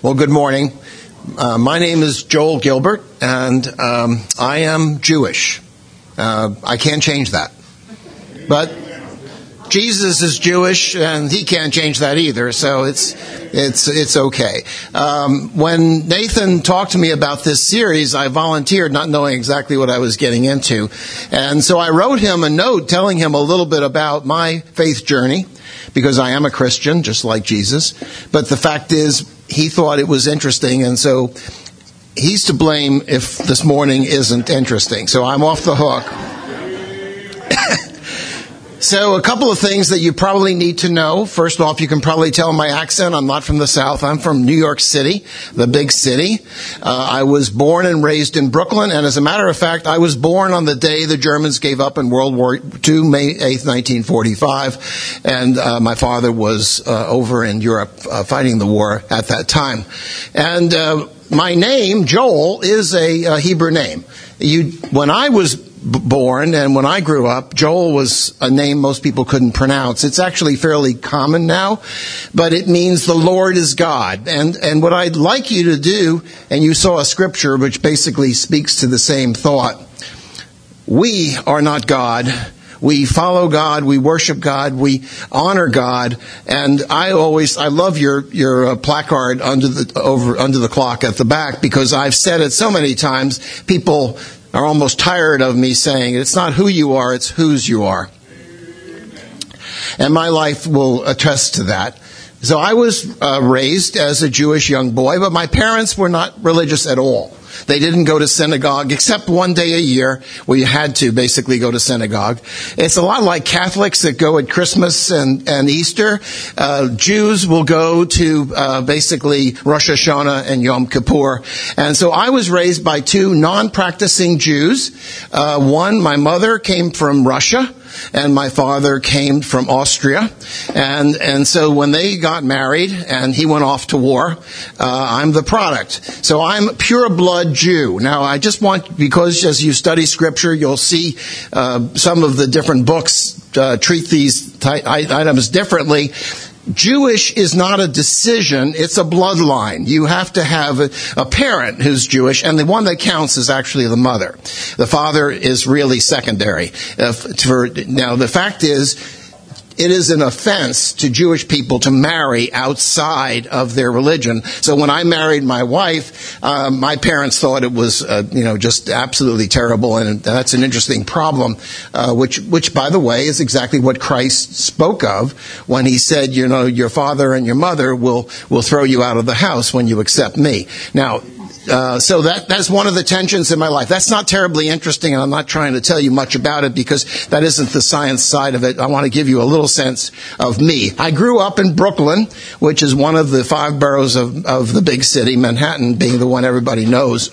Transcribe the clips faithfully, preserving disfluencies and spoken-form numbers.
Well, good morning. Uh, my name is Joel Gilbert, and um, I am Jewish. Uh, I can't change that. But Jesus is Jewish, and he can't change that either, so it's it's it's okay. Um, when Nathan talked to me about this series, I volunteered, not knowing exactly what I was getting into. And so I wrote him a note telling him a little bit about my faith journey, because I am a Christian, just like Jesus. But the fact is, he thought it was interesting, and so he's to blame if this morning isn't interesting. So I'm off the hook. So a couple of things that you probably need to know. First off, you can probably tell my accent. I'm not from the South. I'm from New York City, the big city. Uh, I was born and raised in Brooklyn, and as a matter of fact, I was born on the day the Germans gave up in World War Two, May eighth, nineteen forty-five, and uh, my father was uh, over in Europe uh, fighting the war at that time. And uh, my name, Joel, is a, a Hebrew name. You, when I was born and when I grew up, Joel was a name most people couldn't pronounce. It's actually fairly common now, but it means the Lord is God. And and what I'd like you to do, and you saw a scripture which basically speaks to the same thought. We are not God. We follow God, we worship God, we honor God, and I always, I love your, your uh, placard under the, over, under the clock at the back, because I've said it so many times, people are almost tired of me saying, it's not who you are, it's whose you are. And my life will attest to that. So I was uh, raised as a Jewish young boy, but my parents were not religious at all. They didn't go to synagogue except one day a year where you had to basically go to synagogue. It's a lot like Catholics that go at Christmas and, and Easter. Uh, Jews will go to uh, basically Rosh Hashanah and Yom Kippur. And so I was raised by two non-practicing Jews. Uh, one, my mother came from Russia, and my father came from Austria. And and so when they got married and he went off to war, uh, I'm the product. So I'm pure blood Jew. Now, I just want, because as you study Scripture, you'll see uh, some of the different books uh, treat these ty- items differently. Jewish is not a decision, it's a bloodline. You have to have a, a parent who's Jewish, and the one that counts is actually the mother. The father is really secondary. Uh, for, now, the fact is, it is an offense to Jewish people to marry outside of their religion. So when I married my wife, uh, my parents thought it was, uh, you know, just absolutely terrible, and that's an interesting problem, uh, which, which, by the way, is exactly what Christ spoke of when he said, you know, your father and your mother will will throw you out of the house when you accept me. Now, Uh, so that that's one of the tensions in my life. That's not terribly interesting, and I'm not trying to tell you much about it because that isn't the science side of it. I want to give you a little sense of me. I grew up in Brooklyn, which is one of the five boroughs of, of the big city, Manhattan being the one everybody knows.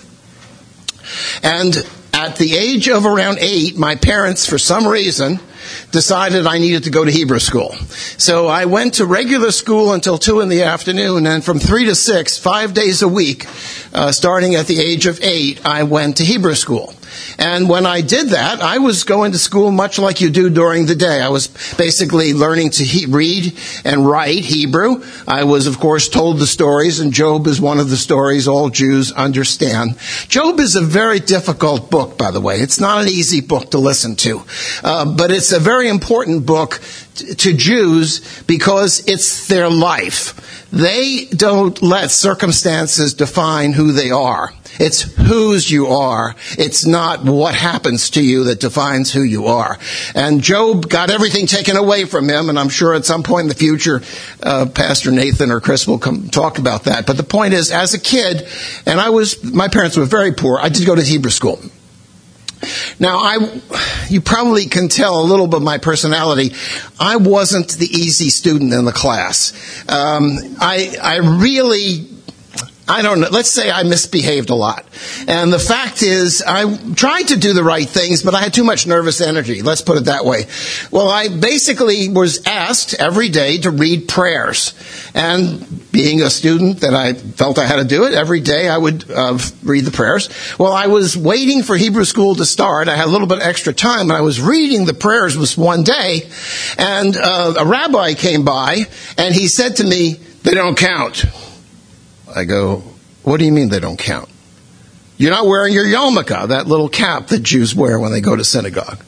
And at the age of around eight, my parents, for some reason, decided I needed to go to Hebrew school. So I went to regular school until two in the afternoon, and from three to six, five days a week, uh, starting at the age of eight, I went to Hebrew school. And when I did that, I was going to school much like you do during the day. I was basically learning to he- read and write Hebrew. I was, of course, told the stories, and Job is one of the stories all Jews understand. Job is a very difficult book, by the way. It's not an easy book to listen to. Uh, but it's a very important book t- to Jews because it's their life. They don't let circumstances define who they are. It's whose you are. It's not what happens to you that defines who you are. And Job got everything taken away from him, and I'm sure at some point in the future, uh, Pastor Nathan or Chris will come talk about that. But the point is, as a kid, and I was, my parents were very poor, I did go to Hebrew school. Now, I, you probably can tell a little bit of my personality. I wasn't the easy student in the class. Um, I, I really, I don't know, let's say I misbehaved a lot. And the fact is, I tried to do the right things, but I had too much nervous energy. Let's put it that way. Well, I basically was asked every day to read prayers. And being a student that I felt I had to do it, every day I would uh, read the prayers. Well, I was waiting for Hebrew school to start. I had a little bit extra time, and I was reading the prayers was one day, and uh, a rabbi came by, and he said to me, "They don't count." I go, what do you mean they don't count? You're not wearing your yarmulke, that little cap that Jews wear when they go to synagogue.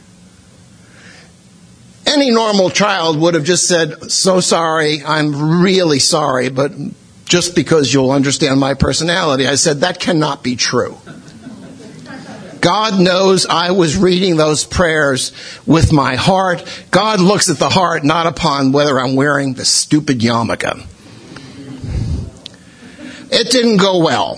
Any normal child would have just said, so sorry, I'm really sorry, but just because you'll understand my personality. I said, that cannot be true. God knows I was reading those prayers with my heart. God looks at the heart, not upon whether I'm wearing the stupid yarmulke. It didn't go well.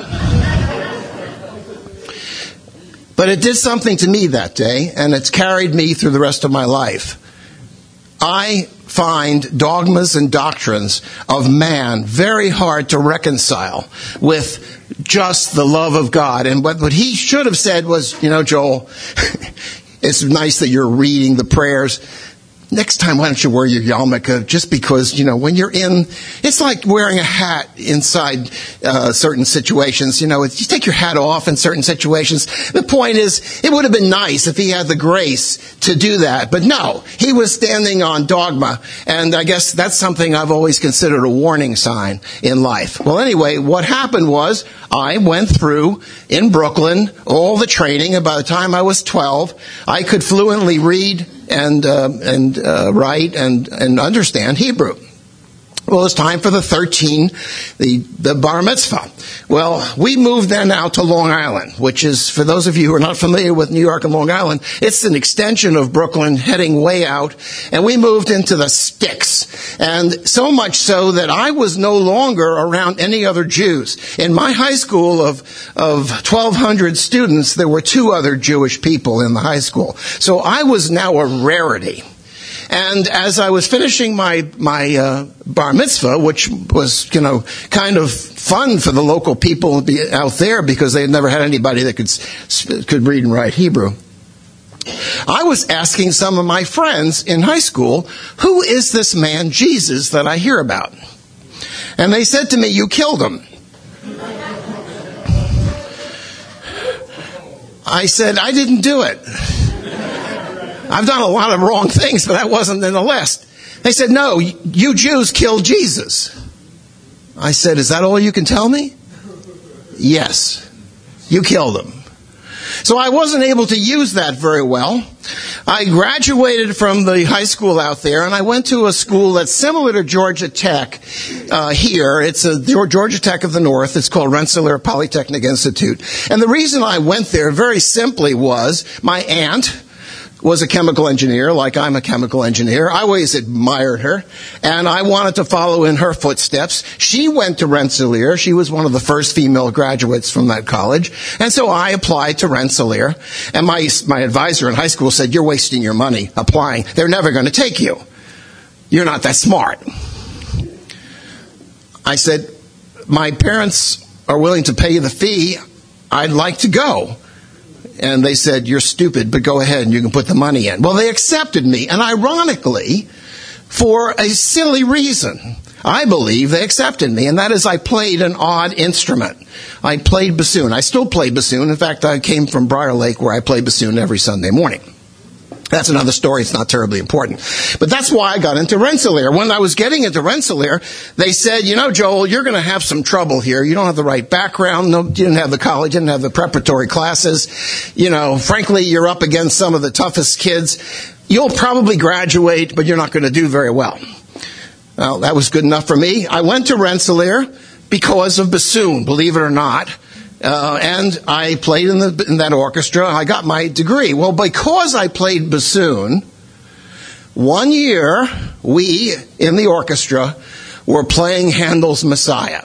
But it did something to me that day, and it's carried me through the rest of my life. I find dogmas and doctrines of man very hard to reconcile with just the love of God. And what, what he should have said was, you know, Joel, it's nice that you're reading the prayers. Next time, why don't you wear your yarmulke? Just because, you know, when you're in, it's like wearing a hat inside uh, certain situations. You know, you take your hat off in certain situations. The point is, it would have been nice if he had the grace to do that. But no, he was standing on dogma. And I guess that's something I've always considered a warning sign in life. Well, anyway, what happened was I went through in Brooklyn all the training. And by the time I was twelve, I could fluently read and uh, and uh, write and, and understand Hebrew. Well, it's time for the thirteen, the, the bar mitzvah. Well, we moved then out to Long Island, which is, for those of you who are not familiar with New York and Long Island, it's an extension of Brooklyn heading way out. And we moved into the sticks. And so much so that I was no longer around any other Jews. In my high school of, of twelve hundred students, there were two other Jewish people in the high school. So I was now a rarity. And as I was finishing my my uh, bar mitzvah, which was, you know, kind of fun for the local people out there because they had never had anybody that could could read and write Hebrew, I was asking some of my friends in high school, who is this man Jesus that I hear about? And they said to me, you killed him. I said, I didn't do it. I've done a lot of wrong things, but that wasn't in the list. They said, no, you Jews killed Jesus. I said, is that all you can tell me? Yes, you killed him. So I wasn't able to use that very well. I graduated from the high school out there, and I went to a school that's similar to Georgia Tech uh, here. It's a Georgia Tech of the North. It's called Rensselaer Polytechnic Institute. And the reason I went there very simply was my aunt was a chemical engineer, like I'm a chemical engineer. I always admired her, and I wanted to follow in her footsteps. She went to Rensselaer. She was one of the first female graduates from that college, and so I applied to Rensselaer. And my my advisor in high school said, you're wasting your money applying. They're never going to take you. You're not that smart. I said, my parents are willing to pay the fee. I'd like to go. And they said, you're stupid, but go ahead and you can put the money in. Well, they accepted me. And ironically, for a silly reason, I believe they accepted me. And that is I played an odd instrument. I played bassoon. I still play bassoon. In fact, I came from Briar Lake where I play bassoon every Sunday morning. That's another story. It's not terribly important. But that's why I got into Rensselaer. When I was getting into Rensselaer, they said, you know, Joel, you're going to have some trouble here. You don't have the right background. No, you didn't have the college. You didn't have the preparatory classes. You know, frankly, you're up against some of the toughest kids. You'll probably graduate, but you're not going to do very well. Well, that was good enough for me. I went to Rensselaer because of bassoon, believe it or not. Uh, and I played in, the, in that orchestra. I got my degree. Well, because I played bassoon, one year we, in the orchestra, were playing Handel's Messiah.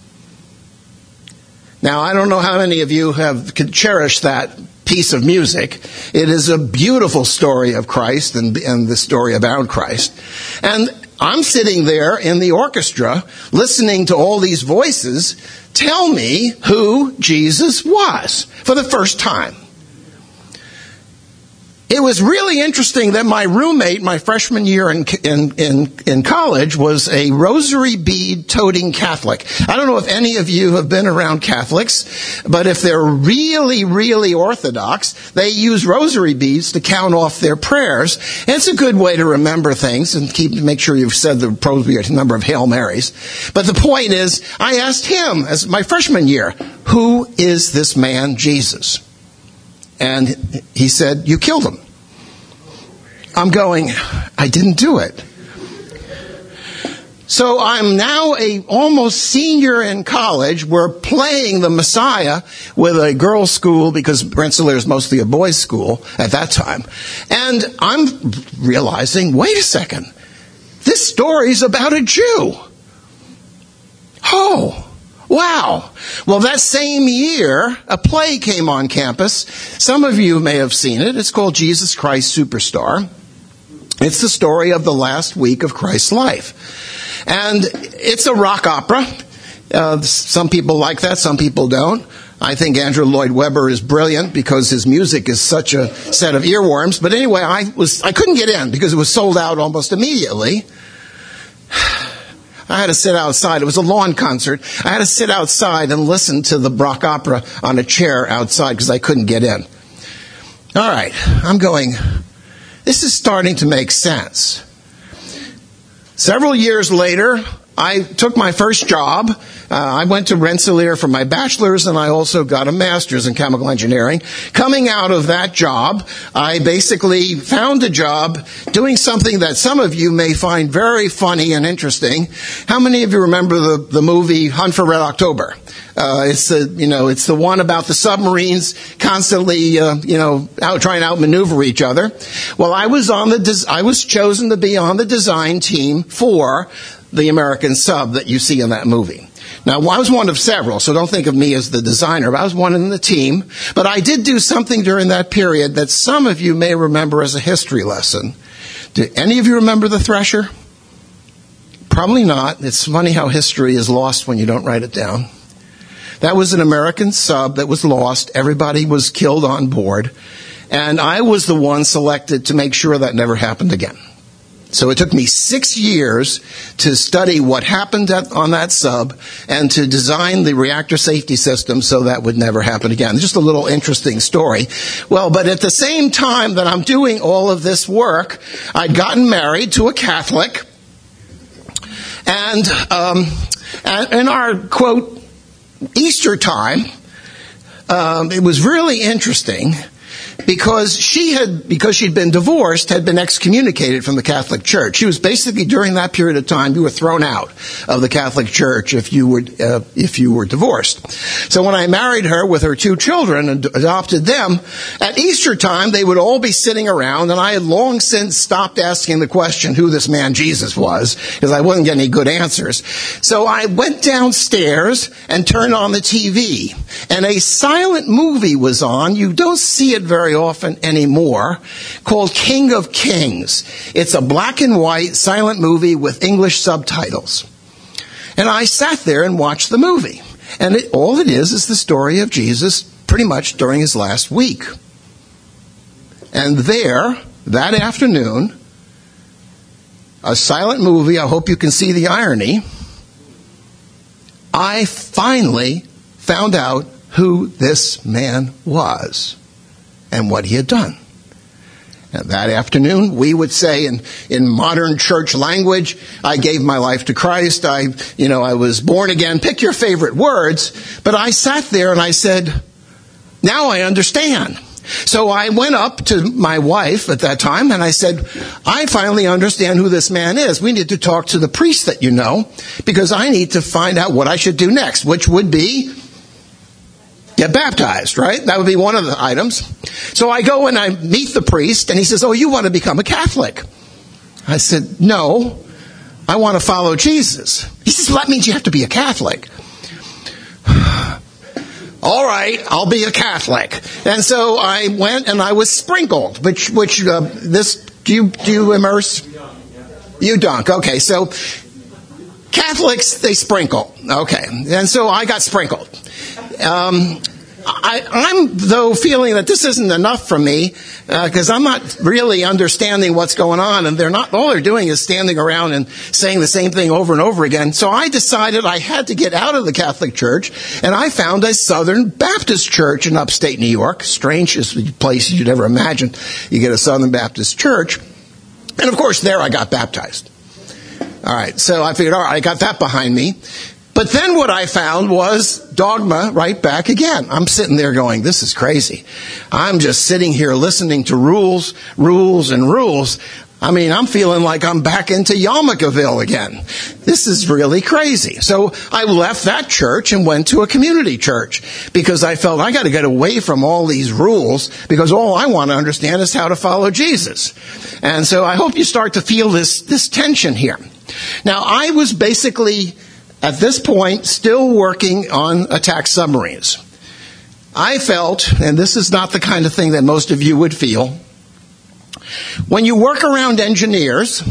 Now, I don't know how many of you have could cherish that piece of music. It is a beautiful story of Christ and, and the story about Christ. And I'm sitting there in the orchestra listening to all these voices tell me who Jesus was for the first time. It was really interesting that my roommate, my freshman year in, in, in, in college, was a rosary bead toting Catholic. I don't know if any of you have been around Catholics, but if they're really, really orthodox, they use rosary beads to count off their prayers. And it's a good way to remember things and keep make sure you've said the probably a number of Hail Marys. But the point is, I asked him, as my freshman year, who is this man, Jesus? And he said, you killed him. I'm going, I didn't do it. So I'm now a almost senior in college. We're playing the Messiah with a girls' school because Rensselaer is mostly a boys' school at that time. And I'm realizing, wait a second, this story's about a Jew. Oh. Wow. Well, that same year, a play came on campus. Some of you may have seen it. It's called Jesus Christ Superstar. It's the story of the last week of Christ's life. And it's a rock opera. Uh, some people like that, some people don't. I think Andrew Lloyd Webber is brilliant because his music is such a set of earworms. But anyway, I was I couldn't get in because it was sold out almost immediately. I had to sit outside. It was a lawn concert. I had to sit outside and listen to the rock opera on a chair outside because I couldn't get in. All right. I'm going, this is starting to make sense. Several years later, I took my first job. Uh, I went to Rensselaer for my bachelor's, and I also got a master's in chemical engineering. Coming out of that job, I basically found a job doing something that some of you may find very funny and interesting. How many of you remember the, the movie Hunt for Red October? Uh, it's the, you know, it's the one about the submarines constantly, uh, you know, out trying to outmaneuver each other. Well, I was on the, des- I was chosen to be on the design team for the American sub that you see in that movie. Now, I was one of several, so don't think of me as the designer. I was one in the team. But I did do something during that period that some of you may remember as a history lesson. Do any of you remember the Thresher? Probably not. It's funny how history is lost when you don't write it down. That was an American sub that was lost. Everybody was killed on board. And I was the one selected to make sure that never happened again. So it took me six years to study what happened at, on that sub and to design the reactor safety system so that would never happen again. Just a little interesting story. Well, but at the same time that I'm doing all of this work, I'd gotten married to a Catholic. And um, in our, quote, Easter time, um, it was really interesting. Because she had, because she'd been divorced, had been excommunicated from the Catholic Church. She was basically, during that period of time, you were thrown out of the Catholic Church if you were, uh, if you were divorced. So when I married her with her two children and adopted them, at Easter time, they would all be sitting around, and I had long since stopped asking the question who this man Jesus was, because I wasn't getting any good answers. So I went downstairs and turned on the T V, and a silent movie was on. You don't see it very often anymore, called King of Kings. It's a black and white silent movie with English subtitles. And I sat there and watched the movie. And it, all it is is the story of Jesus pretty much during his last week. And there, that afternoon, a silent movie, I hope you can see the irony, I finally found out who this man was and what he had done. And that afternoon, we would say in, in modern church language, I gave my life to Christ. I, you know, I was born again. Pick your favorite words. But I sat there and I said, now I understand. So I went up to my wife at that time and I said, I finally understand who this man is. We need to talk to the priest that you know, because I need to find out what I should do next, which would be get baptized, right? That would be one of the items. So I go and I meet the priest, and he says, oh, you want to become a Catholic? I said, no, I want to follow Jesus. He says, well, that means you have to be a Catholic. All right, I'll be a Catholic. And so I went and I was sprinkled, which, which uh, this, do you, do you immerse? You dunk. Okay, so Catholics, they sprinkle. Okay, and so I got sprinkled. Um, I, I'm, though, feeling that this isn't enough for me, because uh, I'm not really understanding what's going on, and they're not, all they're doing is standing around and saying the same thing over and over again. So I decided I had to get out of the Catholic Church, and I found a Southern Baptist church in upstate New York. Strangest place you'd ever imagine you get a Southern Baptist church. And of course, there I got baptized. All right, so I figured, all right, I got that behind me. But then what I found was dogma right back again. I'm sitting there going, this is crazy. I'm just sitting here listening to rules, rules, and rules. I mean, I'm feeling like I'm back into Yarmouthville again. This is really crazy. So I left that church and went to a community church because I felt I got to get away from all these rules because all I want to understand is how to follow Jesus. And so I hope you start to feel this, this tension here. Now, I was basically, at this point, still working on attack submarines. I felt, and this is not the kind of thing that most of you would feel, when you work around engineers,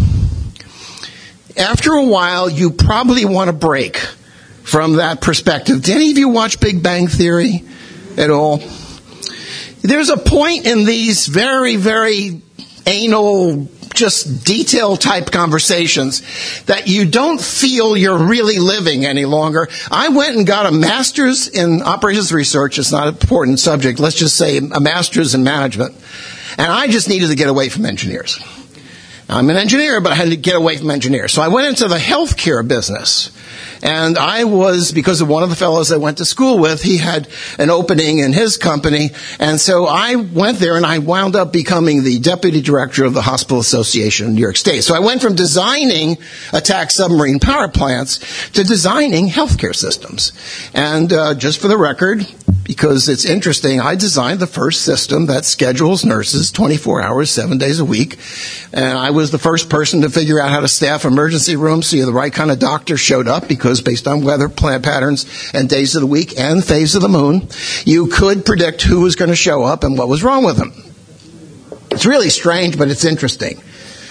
after a while, you probably want to break from that perspective. Did any of you watch Big Bang Theory at all? There's a point in these very, very anal, just detail type conversations that you don't feel you're really living any longer. I went and got a master's in operations research. It's not an important subject. Let's just say a master's in management. And I just needed to get away from engineers. I'm an engineer, but I had to get away from engineers. So I went into the healthcare business. And I was, because of one of the fellows I went to school with, he had an opening in his company. And so I went there and I wound up becoming the deputy director of the Hospital Association in New York State. So I went from designing attack submarine power plants to designing healthcare systems. And uh, just for the record, because it's interesting, I designed the first system that schedules nurses twenty-four hours, seven days a week. And I was the first person to figure out how to staff emergency rooms so the right kind of doctor showed up, because based on weather plant patterns and days of the week and phase of the moon, you could predict who was going to show up and what was wrong with them. It's really strange, but it's interesting.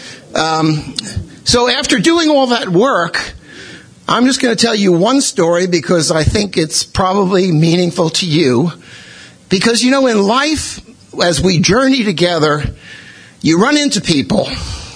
Um, so after doing all that work, I'm just going to tell you one story because I think it's probably meaningful to you. Because, you know, in life, as we journey together, you run into people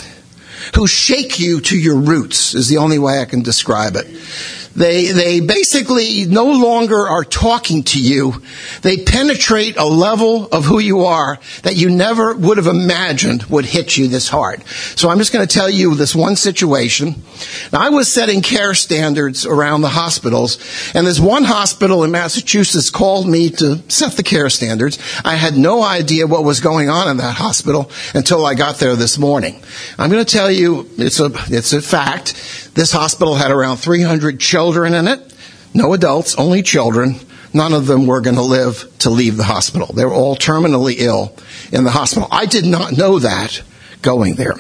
who shake you to your roots, is the only way I can describe it. They they basically no longer are talking to you. They penetrate a level of who you are that you never would have imagined would hit you this hard. So I'm just going to tell you this one situation. Now, I was setting care standards around the hospitals, and this one hospital in Massachusetts called me to set the care standards. I had no idea what was going on in that hospital until I got there this morning. I'm going to tell you, it's a it's a fact. This hospital had around three hundred children in it. No adults, only children. None of them were going to live to leave the hospital. They were all terminally ill in the hospital. I did not know that going there.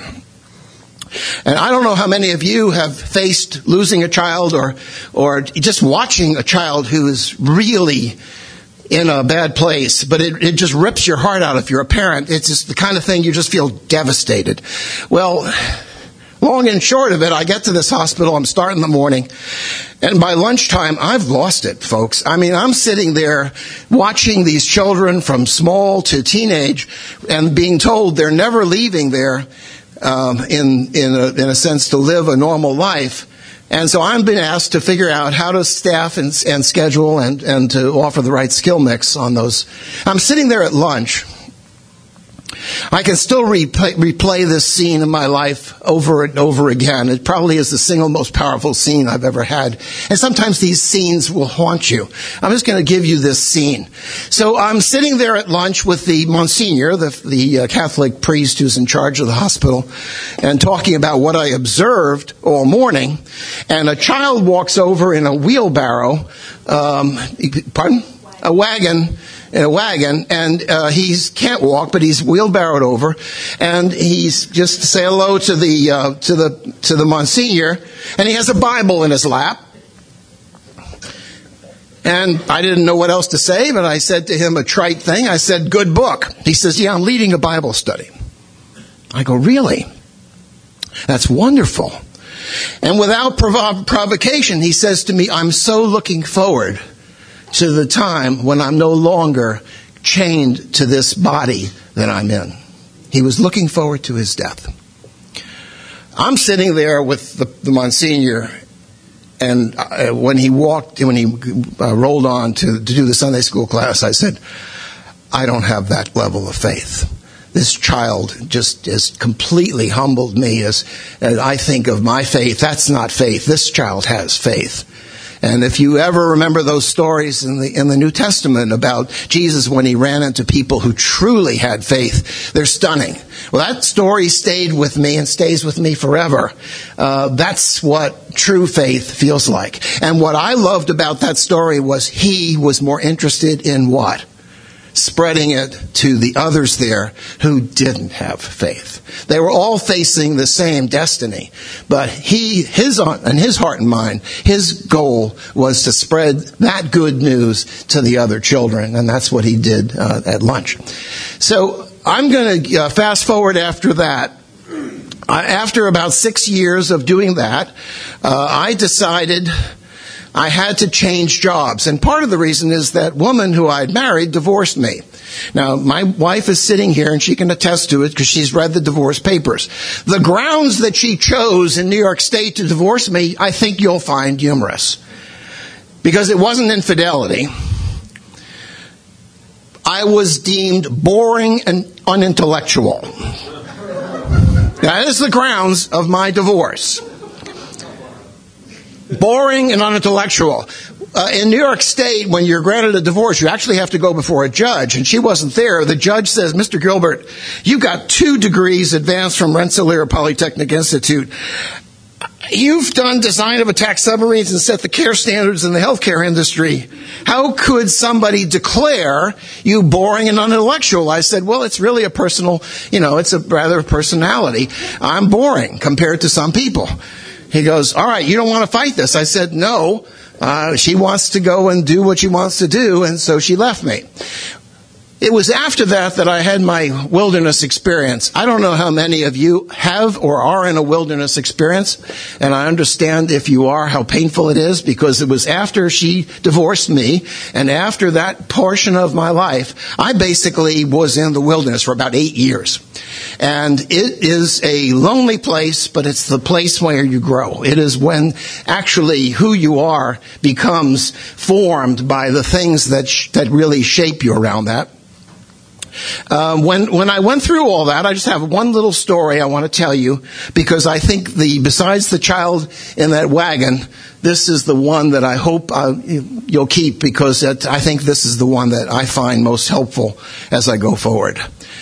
And I don't know how many of you have faced losing a child or or just watching a child who is really in a bad place, but it, it just rips your heart out if you're a parent. It's just the kind of thing you just feel devastated. Well, long and short of it, I get to this hospital, I'm starting in the morning, and by lunchtime, I've lost it, folks. I mean, I'm sitting there watching these children from small to teenage and being told they're never leaving there um, in, in, a, in a sense to live a normal life. And so I'm being asked to figure out how to staff and, and schedule and, and to offer the right skill mix on those. I'm sitting there at lunch. I can still replay, replay this scene in my life over and over again. It probably is the single most powerful scene I've ever had. And sometimes these scenes will haunt you. I'm just going to give you this scene. So I'm sitting there at lunch with the Monsignor, the, the uh, Catholic priest who's in charge of the hospital, and talking about what I observed all morning. And a child walks over in a wheelbarrow, um, pardon? A wagon. in a wagon, and uh, he can't walk, but he's wheelbarrowed over, and he's just to say hello to the uh, to the to the Monsignor, and he has a Bible in his lap. And I didn't know what else to say, but I said to him a trite thing. I said, "Good book." He says, "Yeah, I'm leading a Bible study." I go, "Really? That's wonderful." And without provo- provocation, he says to me, "I'm so looking forward to the time when I'm no longer chained to this body that I'm in. He was looking forward to his death. I'm sitting there with the, the Monsignor, and uh, when he walked, when he uh, rolled on to, to do the Sunday school class, I said, I don't have that level of faith. This child just has completely humbled me as, as I think of my faith. That's not faith. This child has faith. And if you ever remember those stories in the in the New Testament about Jesus when he ran into people who truly had faith, they're stunning. Well, that story stayed with me and stays with me forever. Uh, that's what true faith feels like. And what I loved about that story was he was more interested in what? Spreading it to the others there who didn't have faith. They were all facing the same destiny, but he, his, in his heart and mind, his goal was to spread that good news to the other children, and that's what he did uh, at lunch. So I'm going to uh, fast forward after that. Uh, after about six years of doing that, uh, I decided I had to change jobs. And part of the reason is that woman who I'd married divorced me. Now, my wife is sitting here and she can attest to it because she's read the divorce papers. The grounds that she chose in New York State to divorce me, I think you'll find humorous. Because it wasn't infidelity. I was deemed boring and unintellectual. That is the grounds of my divorce. Boring and unintellectual. Uh, in New York State, when you're granted a divorce, you actually have to go before a judge, and she wasn't there. The judge says, Mister Gilbert, you've got two degrees advanced from Rensselaer Polytechnic Institute. You've done design of attack submarines and set the care standards in the healthcare industry. How could somebody declare you boring and unintellectual? I said, well, it's really a personal, you know, it's a rather personality. I'm boring compared to some people. He goes, all right, you don't want to fight this. I said, no, uh, she wants to go and do what she wants to do, and so she left me. It was after that that I had my wilderness experience. I don't know how many of you have or are in a wilderness experience, and I understand if you are how painful it is, because it was after she divorced me, and after that portion of my life, I basically was in the wilderness for about eight years. And it is a lonely place, but it's the place where you grow. It is when actually who you are becomes formed by the things that sh- that really shape you around that. Um, when when I went through all that, I just have one little story I want to tell you, because I think the besides the child in that wagon, this is the one that I hope uh, you'll keep, because it, I think this is the one that I find most helpful as I go forward.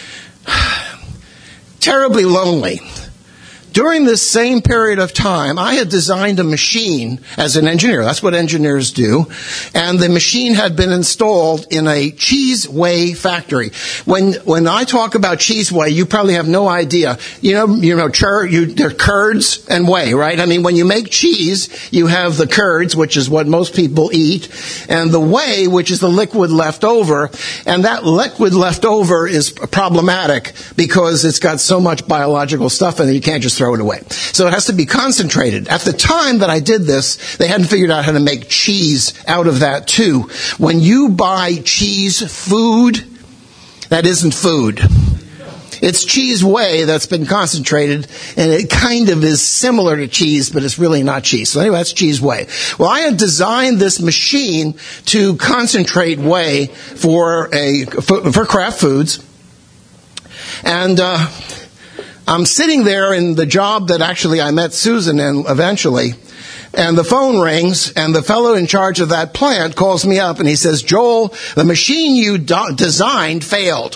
Terribly lonely. During this same period of time, I had designed a machine as an engineer. That's what engineers do. And the machine had been installed in a cheese whey factory. When when I talk about cheese whey, you probably have no idea. You know, you know, chur, you, they're curds and whey, right? I mean, when you make cheese, you have the curds, which is what most people eat, and the whey, which is the liquid left over. And that liquid left over is problematic because it's got so much biological stuff in it, you can't just throw it away. So it has to be concentrated. At the time that I did this, they hadn't figured out how to make cheese out of that too. When you buy cheese food, that isn't food. It's cheese whey that's been concentrated, and it kind of is similar to cheese, but it's really not cheese. So anyway, that's cheese whey. Well, I had designed this machine to concentrate whey for a for, for Kraft Foods, and uh I'm sitting there in the job that actually I met Susan in eventually, and the phone rings, and the fellow in charge of that plant calls me up, and he says, Joel, the machine you do- designed failed.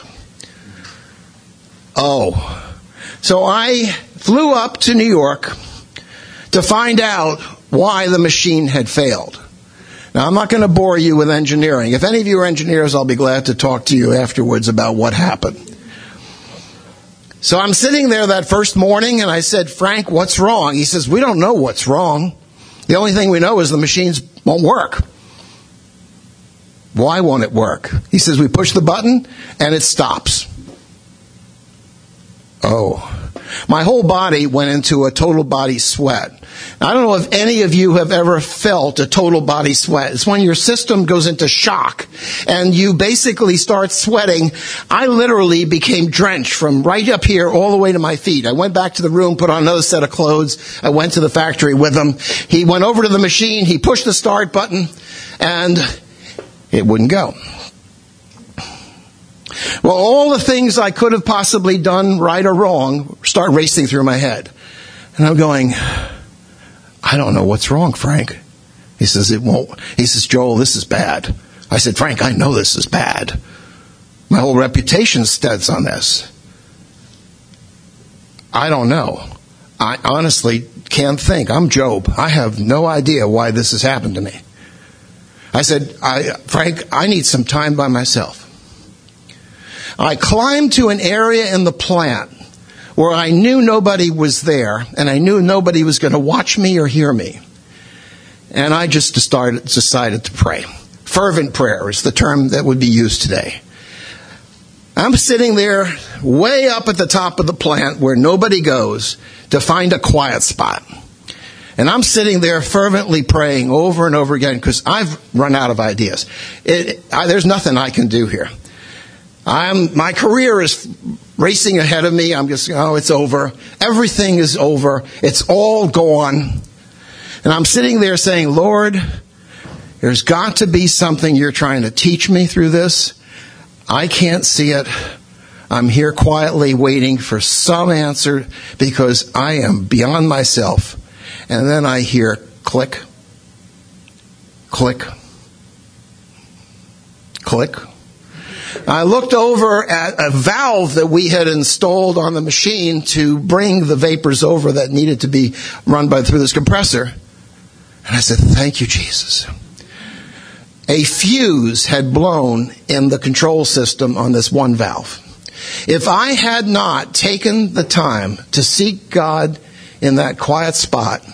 Oh. So I flew up to New York to find out why the machine had failed. Now, I'm not going to bore you with engineering. If any of you are engineers, I'll be glad to talk to you afterwards about what happened. So I'm sitting there that first morning, and I said, Frank, what's wrong? He says, we don't know what's wrong. The only thing we know is the machines won't work. Why won't it work? He says, we push the button, and it stops. Oh. My whole body went into a total body sweat. I don't know if any of you have ever felt a total body sweat. It's when your system goes into shock and you basically start sweating. I literally became drenched from right up here all the way to my feet. I went back to the room, put on another set of clothes. I went to the factory with him. He went over to the machine. He pushed the start button and it wouldn't go. Well, all the things I could have possibly done right or wrong start racing through my head. And I'm going, I don't know what's wrong, Frank. He says, it won't. He says, Joel, this is bad. I said, Frank, I know this is bad. My whole reputation stands on this. I don't know. I honestly can't think. I'm Job. I have no idea why this has happened to me. I said, I, Frank, I need some time by myself. I climbed to an area in the plant where I knew nobody was there, and I knew nobody was going to watch me or hear me. And I just started, decided to pray. Fervent prayer is the term that would be used today. I'm sitting there way up at the top of the plant where nobody goes to find a quiet spot. And I'm sitting there fervently praying over and over again because I've run out of ideas. It, I, there's nothing I can do here. I'm, my career is racing ahead of me. I'm just, oh, it's over. Everything is over. It's all gone. And I'm sitting there saying, Lord, there's got to be something you're trying to teach me through this. I can't see it. I'm here quietly waiting for some answer because I am beyond myself. And then I hear click, click, click. I looked over at a valve that we had installed on the machine to bring the vapors over that needed to be run by through this compressor. And I said, thank you, Jesus. A fuse had blown in the control system on this one valve. If I had not taken the time to seek God in that quiet spot,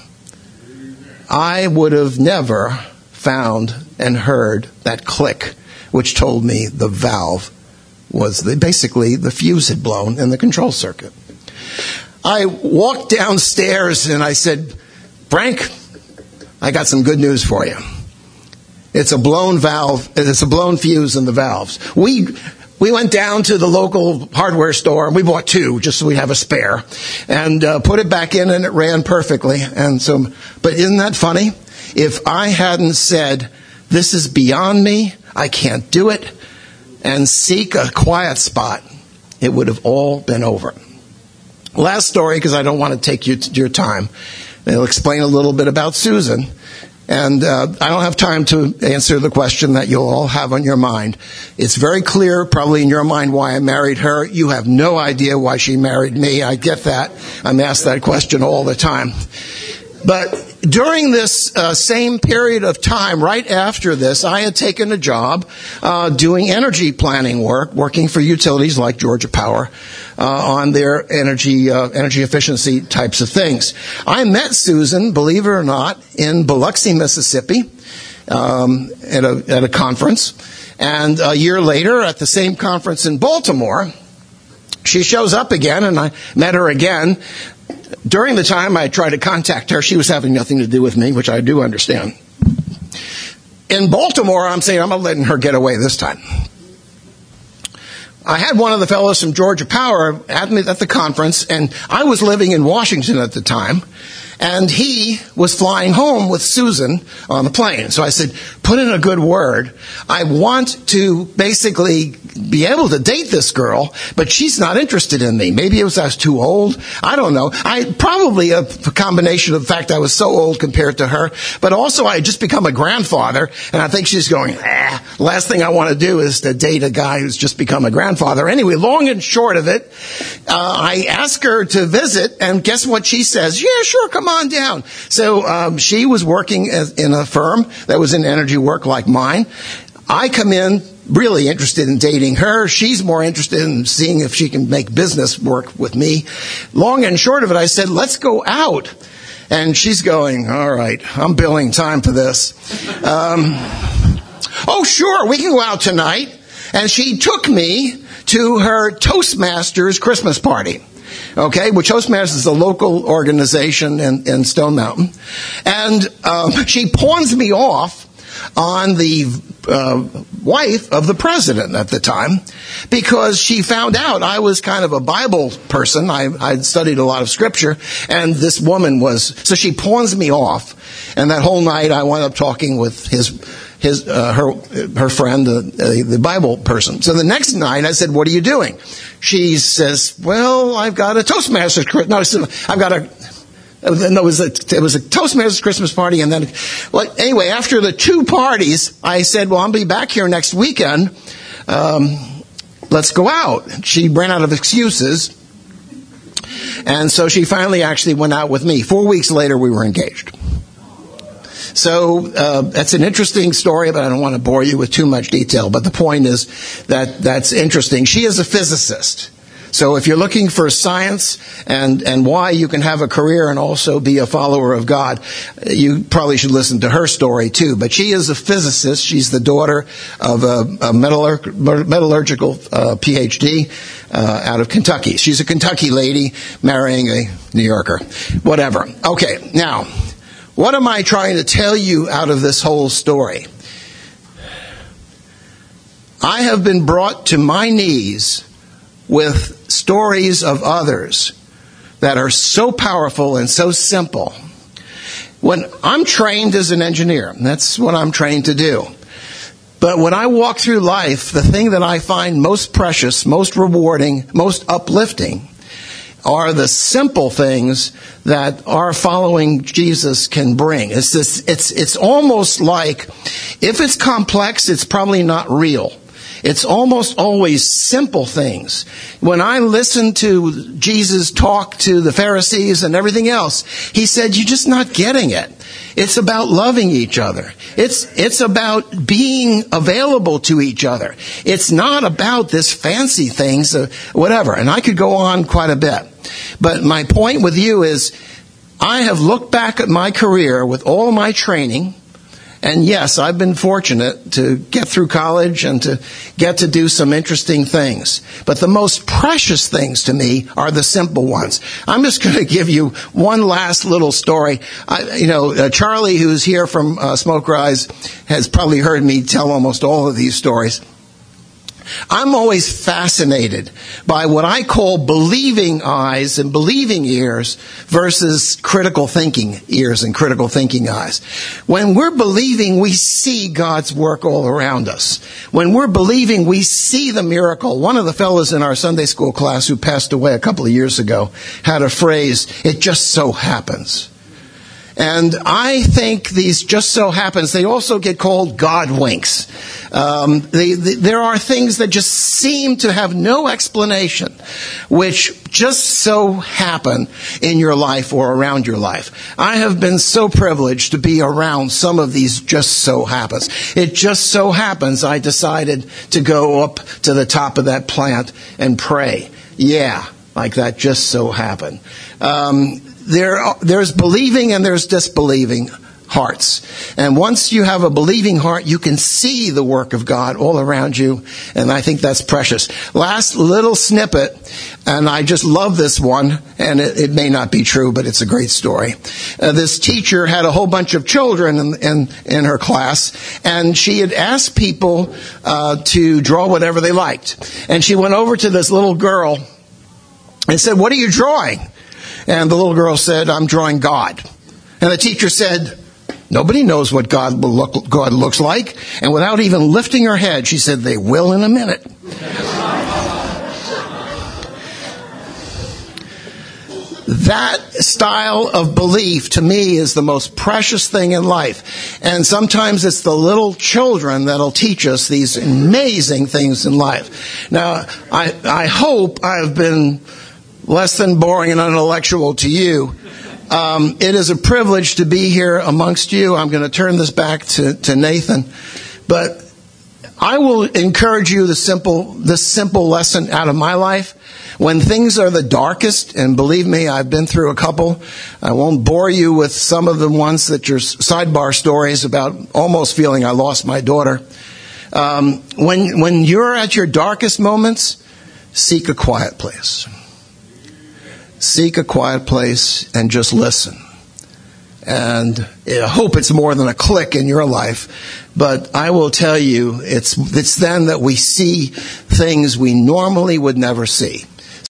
I would have never found and heard that click, which told me the valve was the, basically the fuse had blown in the control circuit. I walked downstairs and I said, Frank, I got some good news for you. It's a blown valve, it's a blown fuse in the valves. We we went down to the local hardware store and we bought two just so we'd have a spare and uh, put it back in and it ran perfectly. And so, but isn't that funny? If I hadn't said, this is beyond me, I can't do it, and seek a quiet spot, it would have all been over. Last story, because I don't want to take you to your time. I'll explain a little bit about Susan. And uh, I don't have time to answer the question that you'll all have on your mind. It's very clear, probably in your mind, why I married her. You have no idea why she married me. I get that. I'm asked that question all the time. But during this uh, same period of time, right after this, I had taken a job uh, doing energy planning work, working for utilities like Georgia Power uh, on their energy uh, energy efficiency types of things. I met Susan, believe it or not, in Biloxi, Mississippi, um, at a at a conference, and a year later, at the same conference in Baltimore, she shows up again, and I met her again. During the time I tried to contact her, she was having nothing to do with me, which I do understand. In Baltimore, I'm saying I'm not letting her get away this time. I had one of the fellows from Georgia Power at me at the conference, and I was living in Washington at the time, and he was flying home with Susan on the plane. So I said, put in a good word. I want to basically be able to date this girl, but she's not interested in me. Maybe it was I was too old. I don't know. I probably a combination of the fact I was so old compared to her, but also I had just become a grandfather, and I think she's going, ah, last thing I want to do is to date a guy who's just become a grandfather. Anyway, long and short of it, uh, I asked her to visit, and guess what she says? Yeah, sure, come on down. So um, she was working as, in a firm that was in energy work like mine. I come in really interested in dating her. She's more interested in seeing if she can make business work with me. Long and short of it, I said, let's go out. And she's going, all right, I'm billing time for this. Um, oh, sure, we can go out tonight. And she took me to her Toastmasters Christmas party. Okay, well, Toastmasters is a local organization in, in Stone Mountain. And um, she pawns me off on the uh, wife of the president at the time, because she found out I was kind of a Bible person. I, I'd studied a lot of scripture, and this woman was, so she pawns me off. And that whole night I wound up talking with his, his, uh, her, her friend, uh, the Bible person. So the next night I said, "What are you doing?" She says, "Well, I've got a Toastmasters, no, I said, I've got a, No, it was a, it was a Toastmasters Christmas party, and then, well, anyway, after the two parties, I said, "Well, I'll be back here next weekend. Um, let's go out." She ran out of excuses, and so she finally actually went out with me. Four weeks later, we were engaged. So uh, that's an interesting story, but I don't want to bore you with too much detail. But the point is that that's interesting. She is a physicist. So if you're looking for science and, and why you can have a career and also be a follower of God, you probably should listen to her story too. But she is a physicist. She's the daughter of a, a metallurg- metallurgical uh, P H D uh, out of Kentucky. She's a Kentucky lady marrying a New Yorker. Whatever. Okay, now, what am I trying to tell you out of this whole story? I have been brought to my knees with stories of others that are so powerful and so simple. When I'm trained as an engineer, and that's what I'm trained to do. But when I walk through life, the thing that I find most precious, most rewarding, most uplifting are the simple things that our following Jesus can bring. It's this, it's it's almost like, if it's complex, it's probably not real. It's almost always simple things. When I listen to Jesus talk to the Pharisees and everything else, he said, "You're just not getting it. It's about loving each other. It's it's about being available to each other. It's not about this fancy things, uh, whatever." And I could go on quite a bit. But my point with you is, I have looked back at my career with all my training. And yes, I've been fortunate to get through college and to get to do some interesting things. But the most precious things to me are the simple ones. I'm just going to give you one last little story. I, you know, uh, Charlie, who's here from uh, Smoke Rise, has probably heard me tell almost all of these stories. I'm always fascinated by what I call believing eyes and believing ears versus critical thinking ears and critical thinking eyes. When we're believing, we see God's work all around us. When we're believing, we see the miracle. One of the fellows in our Sunday school class who passed away a couple of years ago had a phrase, "It just so happens." And I think these just so happens, they also get called God winks. Um, they, they, there are things that just seem to have no explanation, which just so happen in your life or around your life. I have been so privileged to be around some of these just so happens. It just so happens I decided to go up to the top of that plant and pray. Yeah, like that just so happened. Um, There, there's believing and there's disbelieving hearts. And once you have a believing heart, you can see the work of God all around you. And I think that's precious. Last little snippet, and I just love this one, and it, it may not be true, but it's a great story. Uh, this teacher had a whole bunch of children in, in, in her class, and she had asked people uh, to draw whatever they liked. And she went over to this little girl and said, "What are you drawing?" And the little girl said, "I'm drawing God." And the teacher said, "Nobody knows what God will look, God looks like." And without even lifting her head, she said, "They will in a minute." That style of belief, to me, is the most precious thing in life. And sometimes it's the little children that'll teach us these amazing things in life. Now, I, I hope I've been less than boring and intellectual to you. Um, it is a privilege to be here amongst you. I'm going to turn this back to, to Nathan. But I will encourage you the simple, this simple lesson out of my life. When things are the darkest, and believe me, I've been through a couple. I won't bore you with some of the ones that are sidebar stories about almost feeling I lost my daughter. Um, when, when you're at your darkest moments, seek a quiet place. seek a quiet place and just listen. And I hope it's more than a click in your life. But I will tell you, it's, it's then that we see things we normally would never see.